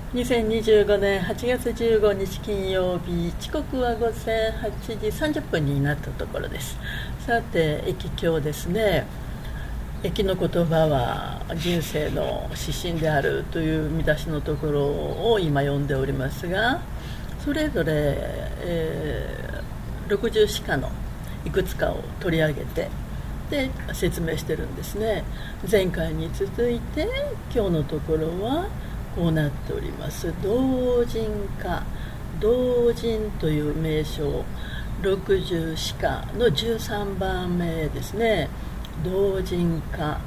2025年8月15日金曜日、時刻は午前8時30分になったところです。さて、駅今日ですね。駅の言葉は人生の指針であるという見出しのところを今読んでおりますが、それぞれ、60詩歌のいくつかを取り上げてで説明してるんですね。前回に続いて今日のところはこうなっております。同人歌、同人という名称、60詩歌の13番目ですね。同人歌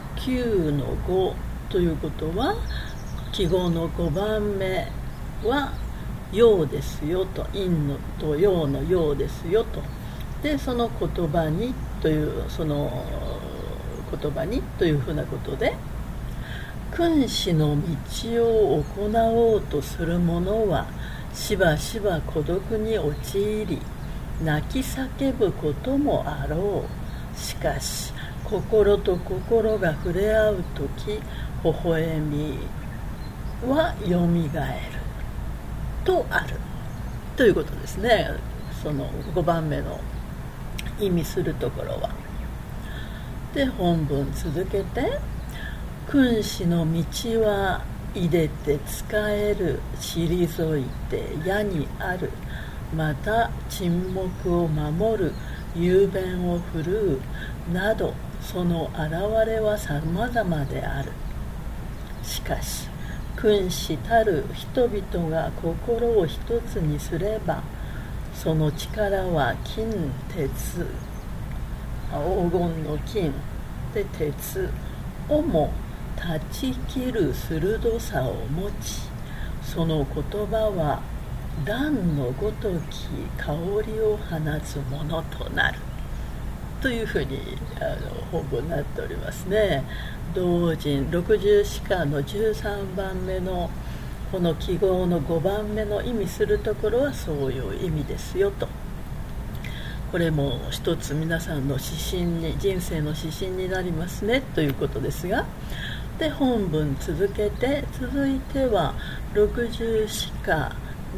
9の5ということは、記号の5番目は陽ですよと、陰のと陽の陽ですよと。でその言葉にというその言葉にというふうなことで、君子の道を行おうとする者はしばしば孤独に陥り泣き叫ぶこともあろう。しかし心と心が触れ合うとき、微笑みはよみがえるとあるということですね。その5番目の意味するところは。で本文続けて、君子の道はいでて使える、退いて矢にある、また沈黙を守る、雄弁を振るうなど、その現れは様々である。しかし君子たる人々が心を一つにすれば、その力は金鉄、黄金の金で鉄をも断ち切る鋭さを持ち、その言葉は蘭のごとき香りを放つものとなるというふうに本文になっておりますね。同人60詩歌の13番目のこの記号の5番目の意味するところはそういう意味ですよと。これも一つ皆さんの指針に、人生の指針になりますねということですが、で本文続けて、続いては60詩歌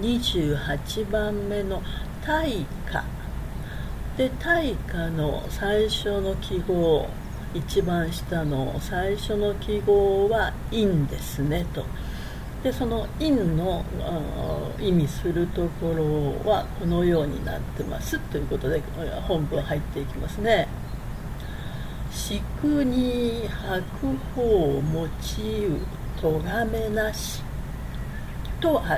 28番目の大歌で、大歌の最初の記号、一番下の最初の記号は陰ですねと。でその陰の意味するところはこのようになってますということで、本文入っていきますね。しくに白鵬用いうとがめなしとある。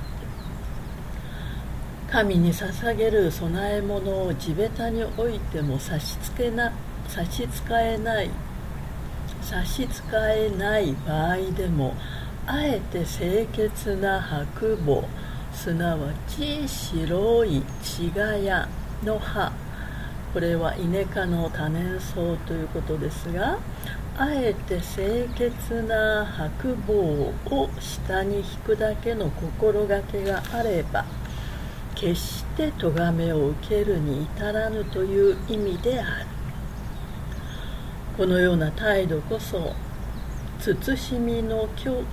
神に捧げる供え物を地べたにおいても差し支えない場合でも、あえて清潔な白鳳、すなわち白い千ヶやの葉、これはイネ科の多年草ということですが、あえて清潔な白鳳を下に引くだけの心がけがあれば、決して咎めを受けるに至らぬという意味である。このような態度こそ慎みの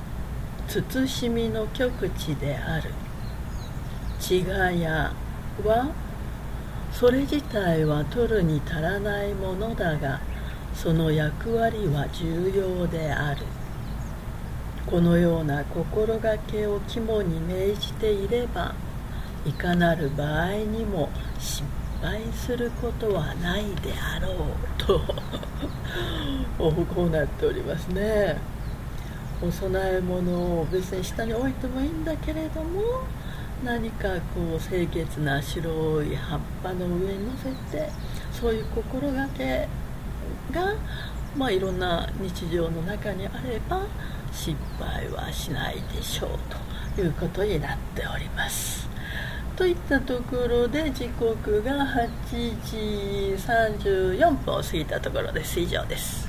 極致である。千ヶやはそれ自体は取るに足らないものだが、その役割は重要である。このような心がけを肝に銘じていれば、いかなる場合にも失敗することはないであろうとこうなっておりますね。お供え物を別に下に置いてもいいんだけれども、何かこう清潔な白い葉っぱの上に乗せて、そういう心がけが、いろんな日常の中にあれば失敗はしないでしょうということになっております。といったところで、時刻が8時34分を過ぎたところです。以上です。